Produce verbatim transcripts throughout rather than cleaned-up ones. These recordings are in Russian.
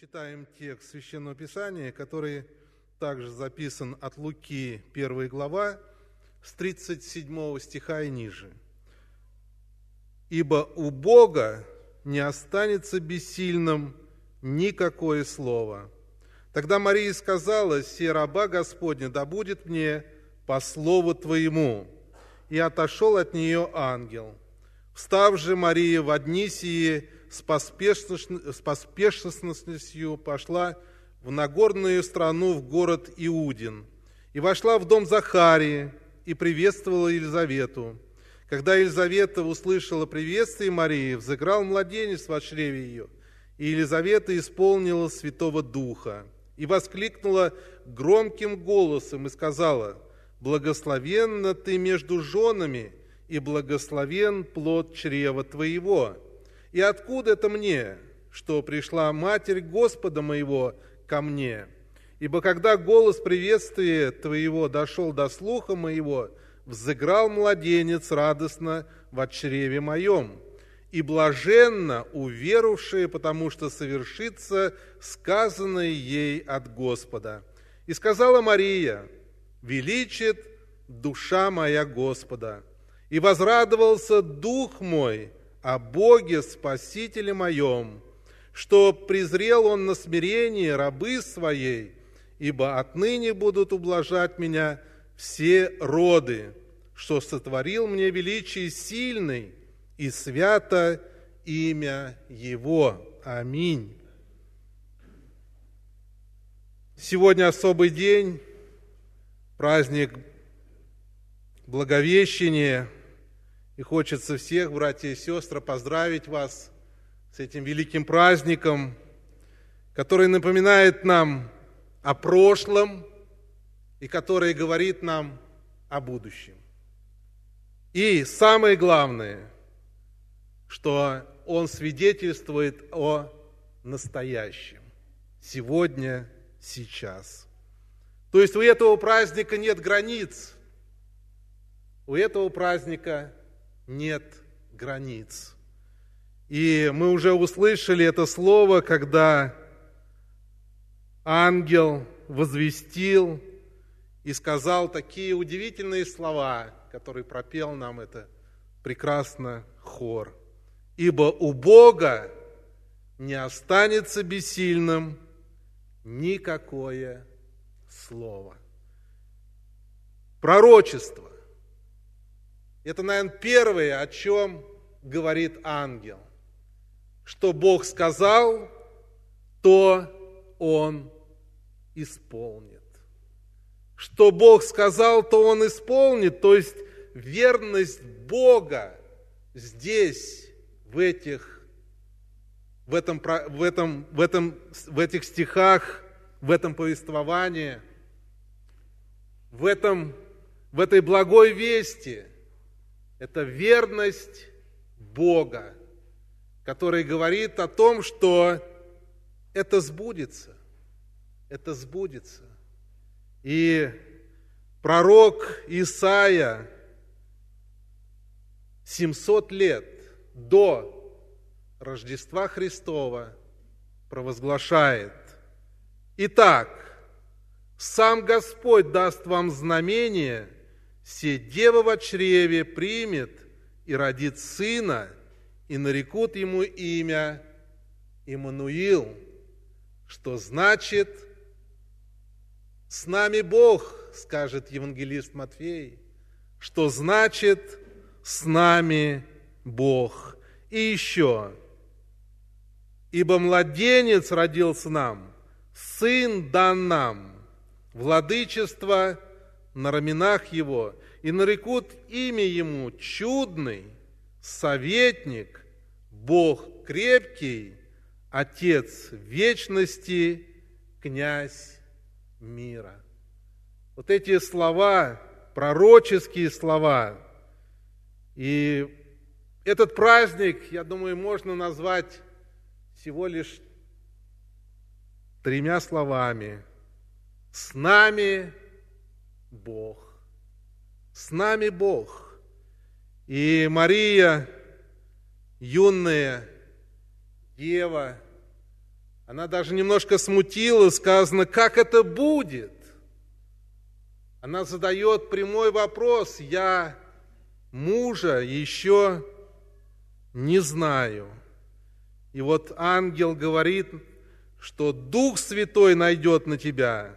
Читаем текст Священного Писания, который также записан от Луки, первая глава, с тридцать седьмого стиха и ниже. «Ибо у Бога не останется бессильным никакое слово. Тогда Мария сказала: „Се раба Господня, да будет мне по слову Твоему“. И отошел от нее ангел. Встав же Мария в дни сии с поспешностью пошла в Нагорную страну, в город Иудин, и вошла в дом Захарии, и приветствовала Елизавету. Когда Елизавета услышала приветствие Марии, взыграл младенец во чреве ее, и Елизавета исполнила Святого Духа, и воскликнула громким голосом, и сказала: „Благословенна ты между женами, и благословен плод чрева твоего. И откуда это мне, что пришла Матерь Господа моего ко мне? Ибо когда голос приветствия твоего дошел до слуха моего, взыграл младенец радостно во чреве моем. И блаженна уверовавшая, потому что совершится сказанное ей от Господа. И сказала Мария: „Величит душа моя Господа, и возрадовался дух мой о Боге Спасителе моем, что презрел Он на смирение рабы своей, ибо отныне будут ублажать меня все роды, что сотворил мне величие сильный, и свято имя Его“. Аминь. Сегодня особый день, праздник Благовещения, и хочется всех, братья и сестры, поздравить вас с этим великим праздником, который напоминает нам о прошлом и который говорит нам о будущем. И самое главное, что он свидетельствует о настоящем, сегодня, сейчас. То есть у этого праздника нет границ, у этого праздника нет границ. И мы уже услышали это слово, когда ангел возвестил и сказал такие удивительные слова, которые пропел нам это прекрасно хор. «Ибо у Бога не останется бессильным никакое слово». Пророчество. Это, наверное, первое, о чем говорит ангел. Что Бог сказал, то Он исполнит. Что Бог сказал, то Он исполнит. То есть верность Бога здесь, в этих, в этом, в этом, в этом, в этих стихах, в этом повествовании, в этом, в этой благой вести. Это верность Бога, который говорит о том, что это сбудется. Это сбудется. И пророк Исаия семьсот лет до Рождества Христова провозглашает: „Итак, сам Господь даст вам знамение, се дева во чреве примет и родит сына, и нарекут ему имя Иммануил“, что значит «с нами Бог», скажет евангелист Матфей, что значит «с нами Бог». И еще: «Ибо младенец родился нам, сын дан нам, владычество на раменах его, и нарекут имя ему Чудный, Советник, Бог крепкий, Отец вечности, Князь мира». Вот эти слова, пророческие слова. И этот праздник, я думаю, можно назвать всего лишь тремя словами: «С нами Бог». С нами Бог. И Мария, юная дева, Она даже немножко смутила, сказано, как это будет? Она задает прямой вопрос, я мужа еще не знаю. И вот ангел говорит, что Дух Святой найдет на тебя,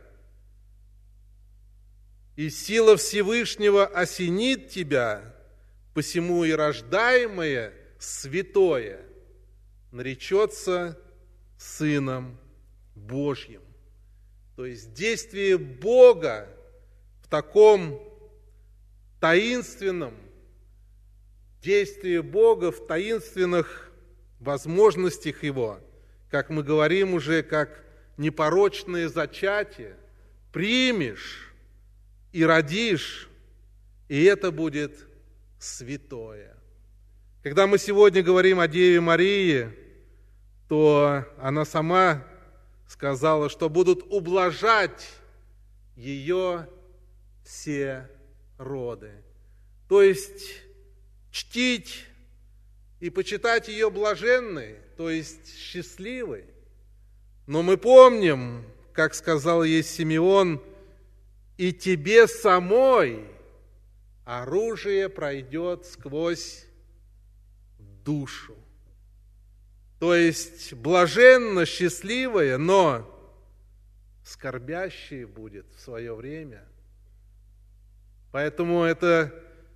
и сила Всевышнего осенит тебя, посему и рождаемое святое наречется Сыном Божьим. То есть действие Бога в таком таинственном, действие Бога в таинственных возможностях Его, как мы говорим уже, как непорочное зачатие, примешь и родишь, и это будет святое. Когда мы сегодня говорим о Деве Марии, то она сама сказала, что будут ублажать ее все роды. То есть чтить и почитать ее блаженной, то есть счастливой. Но мы помним, как сказал ей Симеон, и тебе самой оружие пройдет сквозь душу. То есть блаженно, счастливая, но скорбящая будет в свое время. Поэтому это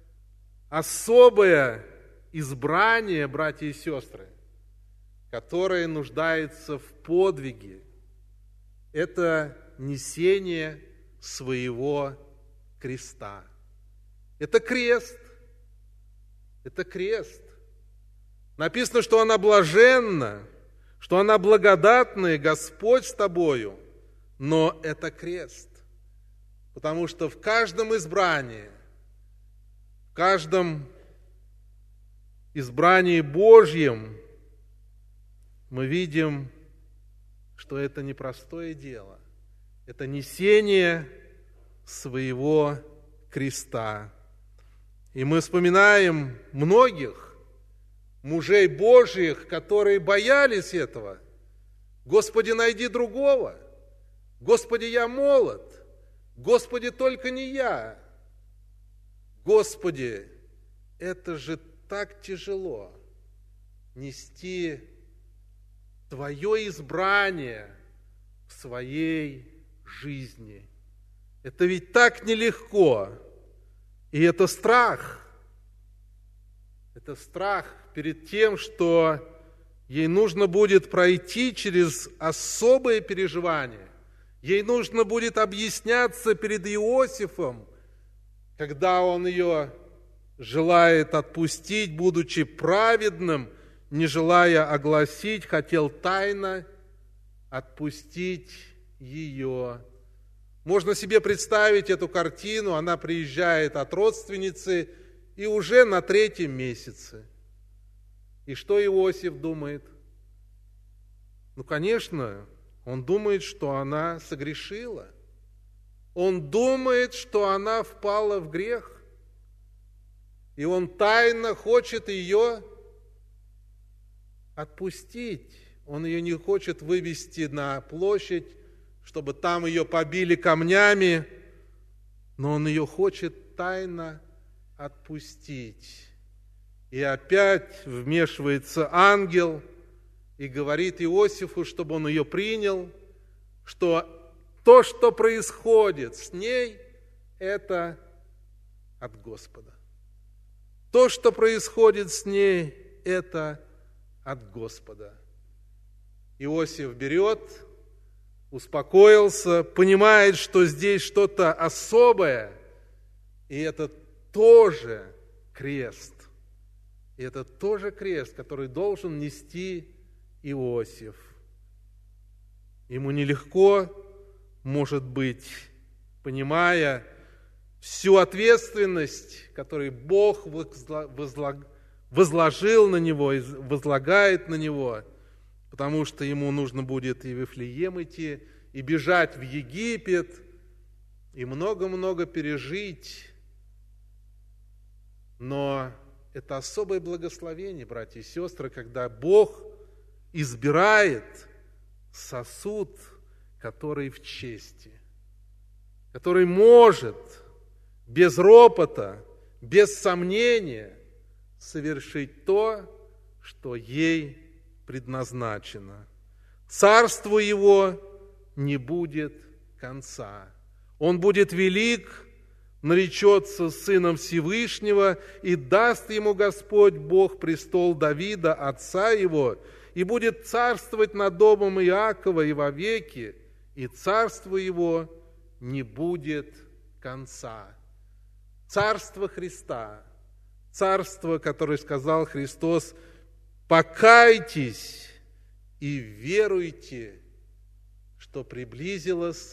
особое избрание, братья и сестры, которое нуждается в подвиге. Это несение своего креста. Это крест. Это крест. Написано, что она блаженна, что она благодатная, Господь с тобою, но это крест. Потому что в каждом избрании, в каждом избрании Божьем мы видим, что это непростое дело. Это несение своего креста. И мы вспоминаем многих мужей Божьих, которые боялись этого. Господи, найди другого. Господи, я молод. Господи, только не я. Господи, это же так тяжело нести Твое избрание в своей жизни. Это ведь так нелегко. И это страх. Это страх перед тем, что ей нужно будет пройти через особые переживания. Ей нужно будет объясняться перед Иосифом, когда он ее желает отпустить, будучи праведным, не желая огласить, хотел тайно отпустить ее. Можно себе представить эту картину, она приезжает от родственницы и уже на третьем месяце. И что Иосиф думает? Ну, конечно, он думает, что она согрешила. Он думает, что она впала в грех. И он тайно хочет ее отпустить. Он ее не хочет вывести на площадь, чтобы там ее побили камнями, но он ее хочет тайно отпустить. И опять вмешивается ангел и говорит Иосифу, чтобы он ее принял, что то, что происходит с ней, это от Господа. То, что происходит с ней, это от Господа. Иосиф берет, успокоился, понимает, что здесь что-то особое, и это тоже крест. И это тоже крест, который должен нести Иосиф. Ему нелегко, может быть, понимая всю ответственность, которую Бог возложил на него, возлагает на него, потому что ему нужно будет и в Вифлеем идти, и бежать в Египет, и много-много пережить. Но это особое благословение, братья и сестры, когда Бог избирает сосуд, который в чести, который может без ропота, без сомнения совершить то, что ей предназначено. Царству его не будет конца. Он будет велик, наречется сыном Всевышнего, и даст ему Господь Бог престол Давида, отца его, и будет царствовать над домом Иакова и вовеки, и царство его не будет конца. Царство Христа, царство, которое сказал Христос: покайтесь и веруйте, что приблизилось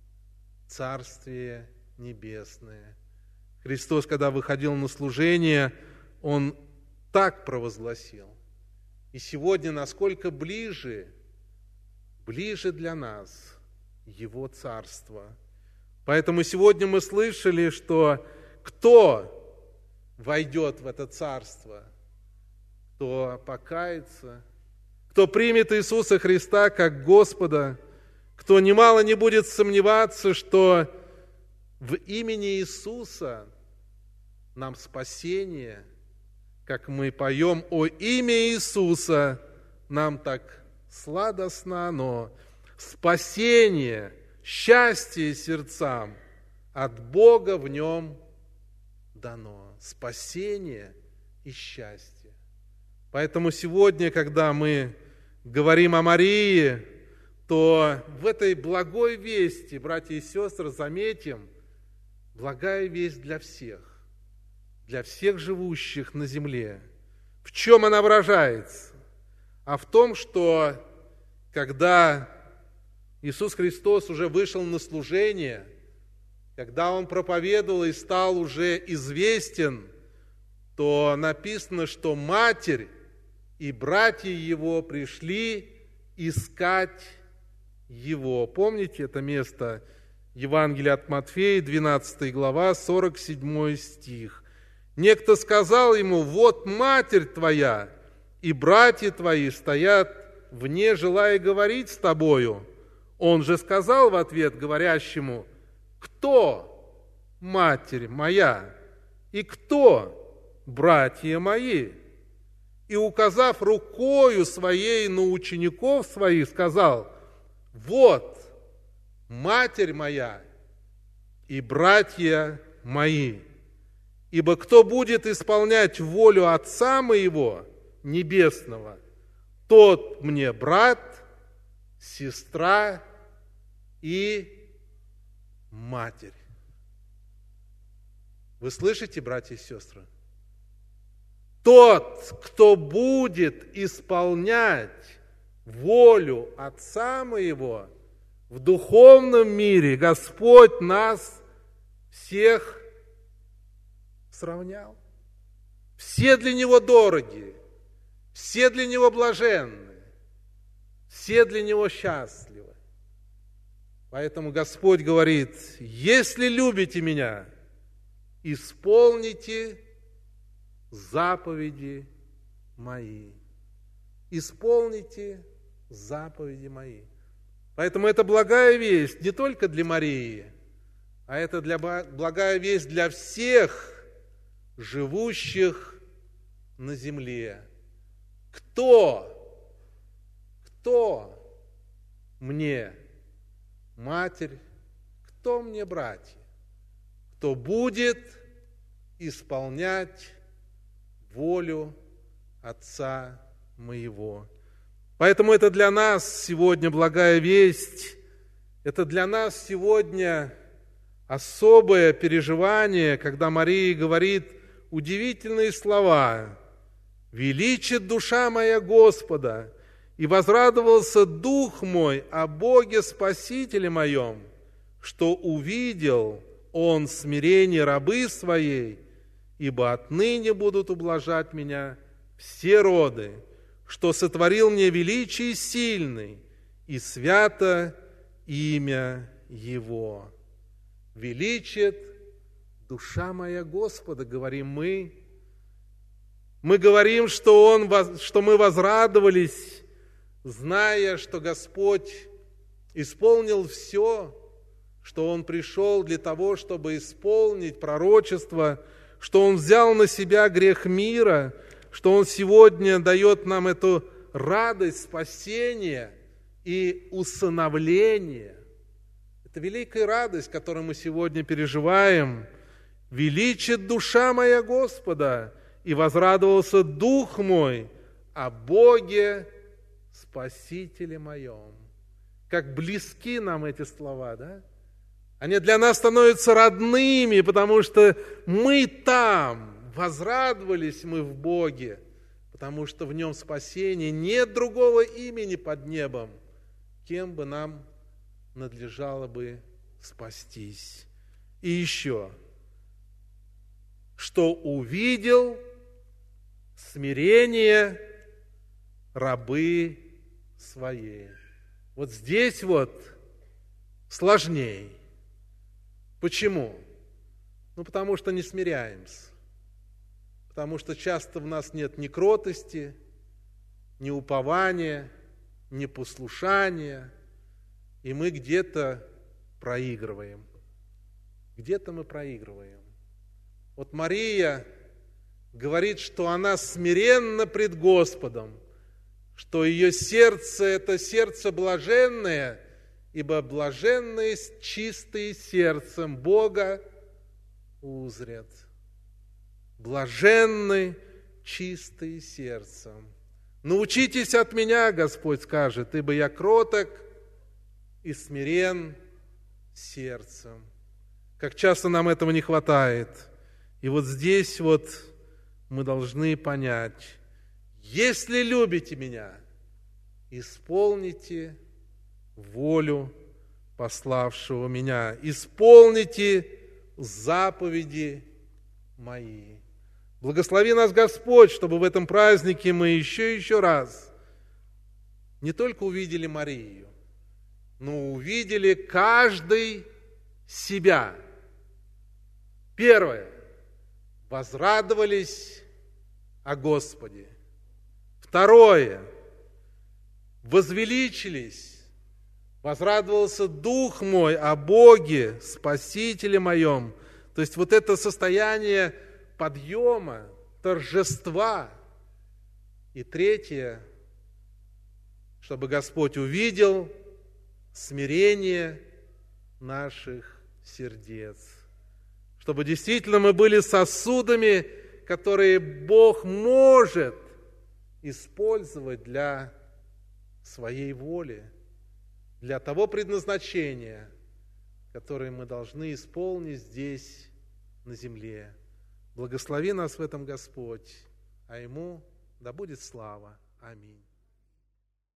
Царствие Небесное. Христос, когда выходил на служение, Он так провозгласил. И сегодня насколько ближе, ближе для нас Его Царство. Поэтому сегодня мы слышали, что кто войдет в это Царство, кто покается, кто примет Иисуса Христа как Господа, кто немало не будет сомневаться, что в имени Иисуса нам спасение, как мы поем о имя Иисуса, нам так сладостно оно, спасение, счастье сердцам от Бога в нем дано. Спасение и счастье. Поэтому сегодня, когда мы говорим о Марии, то в этой благой вести, братья и сестры, заметим, благая весть для всех, для всех живущих на земле. В чем она выражается? А в том, что когда Иисус Христос уже вышел на служение, когда Он проповедовал и стал уже известен, то написано, что Матерь и братья Его пришли искать Его. Помните это место Евангелия от Матфея, двенадцатая глава, сорок седьмой стих. Некто сказал ему: вот Матерь твоя и братья твои стоят вне, желая говорить с тобою. Он же сказал в ответ говорящему: кто Матерь моя и кто братья мои? И, указав рукою своей на учеников своих, сказал: вот Матерь моя и братья мои. Ибо кто будет исполнять волю Отца моего Небесного, тот мне брат, сестра и матерь. Вы слышите, братья и сестры? Тот, кто будет исполнять волю Отца моего в духовном мире, Господь нас всех сравнял. Все для Него дороги, все для Него блаженны, все для Него счастливы. Поэтому Господь говорит: если любите Меня, исполните заповеди Мои. Исполните заповеди Мои. Поэтому это благая весть не только для Марии, а это для, благая весть для всех живущих на земле. Кто? Кто мне матерь? Кто мне братья? Кто будет исполнять волю Отца моего? Поэтому это для нас сегодня благая весть, это для нас сегодня особое переживание, когда Мария говорит удивительные слова: «Величит душа моя Господа, и возрадовался дух мой о Боге Спасителе моем, что увидел Он смирение рабы своей, ибо отныне будут ублажать меня все роды, что сотворил мне величие сильный, и свято имя Его». Величит душа моя Господа, говорим мы. Мы говорим, что, он, что мы возрадовались зная, что Господь исполнил все, что Он пришел для того, чтобы исполнить пророчество, что Он взял на себя грех мира, что Он сегодня дает нам эту радость спасения и усыновления. Это великая радость, которую мы сегодня переживаем. «Величит душа моя Господа, и возрадовался дух мой о Боге Спасителе моем». Как близки нам эти слова, да? Они для нас становятся родными, потому что мы там, возрадовались мы в Боге, потому что в Нем спасение, нет другого имени под небом, кем бы нам надлежало бы спастись. И еще, что увидел смирение рабы своей. Вот здесь вот сложнее. Почему? Ну, потому что не смиряемся. Потому что часто в нас нет ни кротости, ни упования, ни послушания, и мы где-то проигрываем. Где-то мы проигрываем. Вот Мария говорит, что она смиренна пред Господом, что ее сердце – это сердце блаженное, ибо блаженные чистые сердцем Бога узрят. Блаженны чистые сердцем. Научитесь от меня, Господь скажет, ибо я кроток и смирен сердцем. Как часто нам этого не хватает. И вот здесь вот мы должны понять, если любите меня, исполните волю пославшего меня, исполните заповеди мои. Благослови нас, Господь, чтобы в этом празднике мы еще и еще раз не только увидели Марию, но увидели каждый себя. Первое. Возрадовались о Господе. Второе. Возвеличились. Возрадовался Дух мой о Боге, Спасителе моем. То есть вот это состояние подъема, торжества. И третье, чтобы Господь увидел смирение наших сердец. Чтобы действительно мы были сосудами, которые Бог может использовать для своей воли, для того предназначения, которое мы должны исполнить здесь, на земле. Благослови нас в этом Господь, а Ему да будет слава. Аминь.